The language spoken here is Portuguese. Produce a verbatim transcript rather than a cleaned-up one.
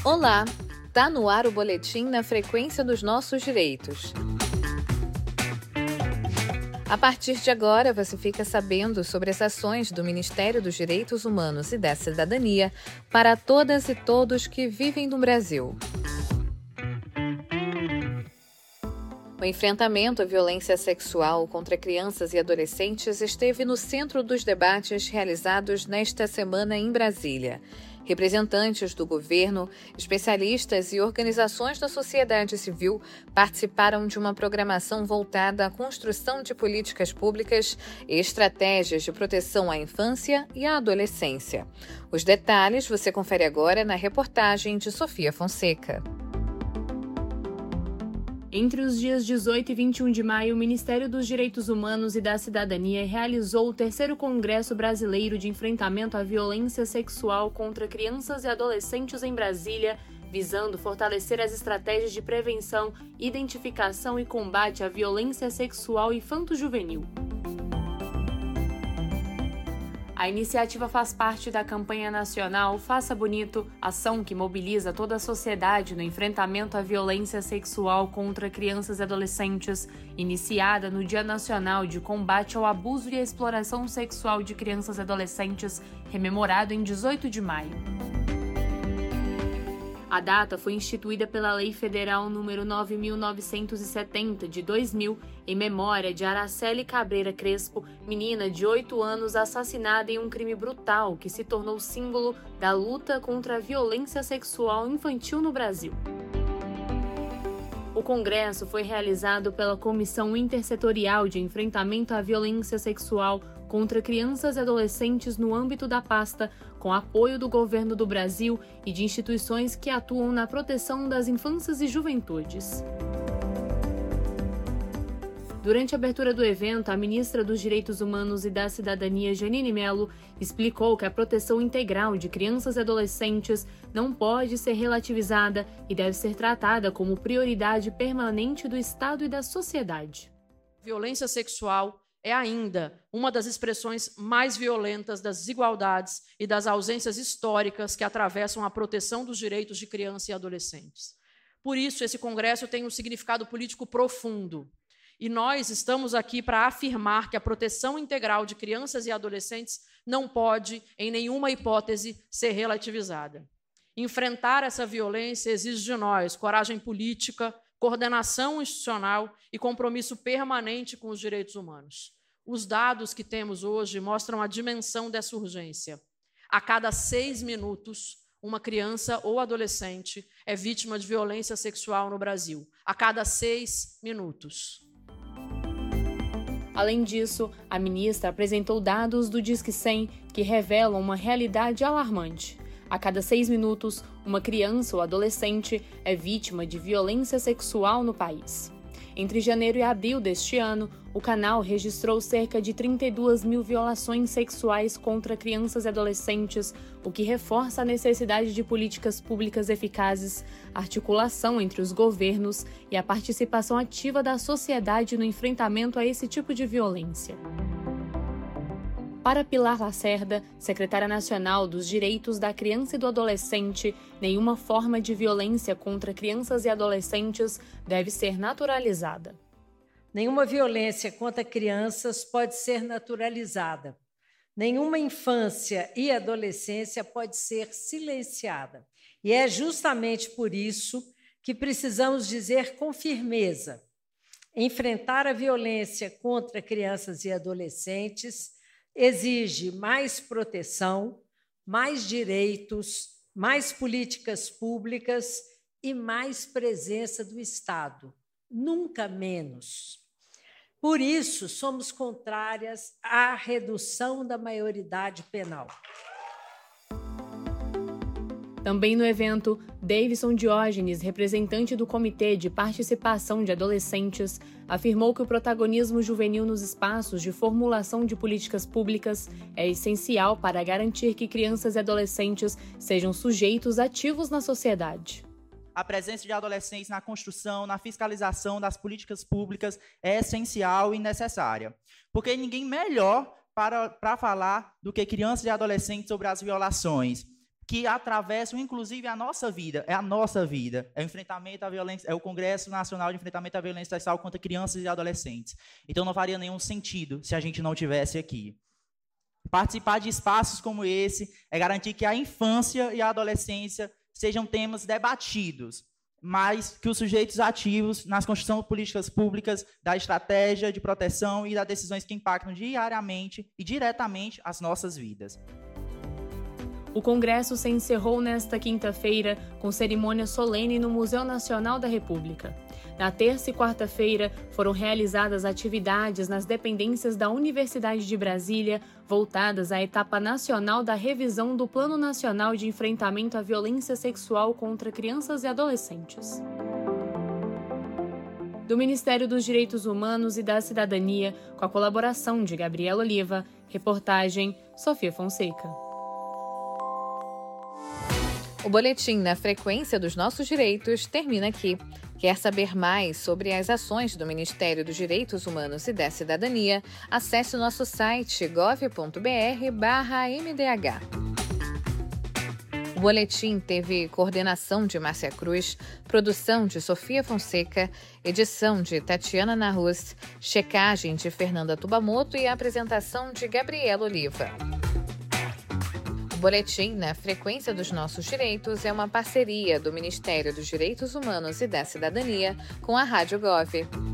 Olá! Tá no ar o boletim na frequência dos nossos direitos. A partir de agora, você fica sabendo sobre as ações do Ministério dos Direitos Humanos e da Cidadania para todas e todos que vivem no Brasil. O enfrentamento à violência sexual contra crianças e adolescentes esteve no centro dos debates realizados nesta semana em Brasília. Representantes do governo, especialistas e organizações da sociedade civil participaram de uma programação voltada à construção de políticas públicas e estratégias de proteção à infância e à adolescência. Os detalhes você confere agora na reportagem de Sofia Fonseca. Entre os dias dezoito e vinte e um de maio, o Ministério dos Direitos Humanos e da Cidadania realizou o terceiro Congresso Brasileiro de Enfrentamento à Violência Sexual contra Crianças e Adolescentes em Brasília, visando fortalecer as estratégias de prevenção, identificação e combate à violência sexual infanto-juvenil. A iniciativa faz parte da campanha nacional Faça Bonito, ação que mobiliza toda a sociedade no enfrentamento à violência sexual contra crianças e adolescentes, iniciada no Dia Nacional de Combate ao Abuso e à Exploração Sexual de Crianças e Adolescentes, rememorado em dezoito de maio. A data foi instituída pela Lei Federal número nove mil novecentos e setenta, de dois mil, em memória de Araceli Cabreira Crespo, menina de oito anos assassinada em um crime brutal que se tornou símbolo da luta contra a violência sexual infantil no Brasil. O congresso foi realizado pela Comissão Intersetorial de Enfrentamento à Violência Sexual contra Crianças e Adolescentes no âmbito da pasta, com apoio do Governo do Brasil e de instituições que atuam na proteção das infâncias e juventudes. Durante a abertura do evento, a ministra dos Direitos Humanos e da Cidadania, Jeanine Mello, explicou que a proteção integral de crianças e adolescentes não pode ser relativizada e deve ser tratada como prioridade permanente do Estado e da sociedade. Violência sexual é ainda uma das expressões mais violentas das desigualdades e das ausências históricas que atravessam a proteção dos direitos de crianças e adolescentes. Por isso, esse congresso tem um significado político profundo. E nós estamos aqui para afirmar que a proteção integral de crianças e adolescentes não pode, em nenhuma hipótese, ser relativizada. Enfrentar essa violência exige de nós coragem política, coordenação institucional e compromisso permanente com os direitos humanos. Os dados que temos hoje mostram a dimensão dessa urgência. A cada seis minutos, uma criança ou adolescente é vítima de violência sexual no Brasil. A cada seis minutos. Além disso, a ministra apresentou dados do Disque cem que revelam uma realidade alarmante. A cada seis minutos, uma criança ou adolescente é vítima de violência sexual no país. Entre janeiro e abril deste ano, o canal registrou cerca de trinta e duas mil violações sexuais contra crianças e adolescentes, o que reforça a necessidade de políticas públicas eficazes, articulação entre os governos e a participação ativa da sociedade no enfrentamento a esse tipo de violência. Para Pilar Lacerda, secretária nacional dos Direitos da Criança e do Adolescente, nenhuma forma de violência contra crianças e adolescentes deve ser naturalizada. Nenhuma violência contra crianças pode ser naturalizada. Nenhuma infância e adolescência pode ser silenciada. E é justamente por isso que precisamos dizer com firmeza: enfrentar a violência contra crianças e adolescentes exige mais proteção, mais direitos, mais políticas públicas e mais presença do Estado, nunca menos. Por isso, somos contrárias à redução da maioridade penal. Também no evento, Davidson Diógenes, representante do Comitê de Participação de Adolescentes, afirmou que o protagonismo juvenil nos espaços de formulação de políticas públicas é essencial para garantir que crianças e adolescentes sejam sujeitos ativos na sociedade. A presença de adolescentes na construção, na fiscalização das políticas públicas é essencial e necessária, porque ninguém melhor para, para falar do que crianças e adolescentes sobre as violações, que atravessam, inclusive, a nossa vida. É a nossa vida. É o enfrentamento à violência, é o Congresso Nacional de Enfrentamento à Violência Sexual contra Crianças e Adolescentes. Então, não faria nenhum sentido se a gente não tivesse aqui. Participar de espaços como esse é garantir que a infância e a adolescência sejam temas debatidos, mas que os sujeitos ativos nas construções de políticas públicas, da estratégia de proteção e das decisões que impactam diariamente e diretamente as nossas vidas. O Congresso se encerrou nesta quinta-feira com cerimônia solene no Museu Nacional da República. Na terça e quarta-feira foram realizadas atividades nas dependências da Universidade de Brasília, voltadas à etapa nacional da revisão do Plano Nacional de Enfrentamento à Violência Sexual contra Crianças e Adolescentes. Do Ministério dos Direitos Humanos e da Cidadania, com a colaboração de Gabriela Oliva, reportagem Sofia Fonseca. O boletim Na Frequência dos Nossos Direitos termina aqui. Quer saber mais sobre as ações do Ministério dos Direitos Humanos e da Cidadania? Acesse o nosso site gov ponto br barra M D H. O boletim teve coordenação de Márcia Cruz, produção de Sofia Fonseca, edição de Tatiana Narruz, checagem de Fernanda Tubamoto e apresentação de Gabriela Oliva. O boletim Na Frequência dos Nossos Direitos é uma parceria do Ministério dos Direitos Humanos e da Cidadania com a Rádio Gov.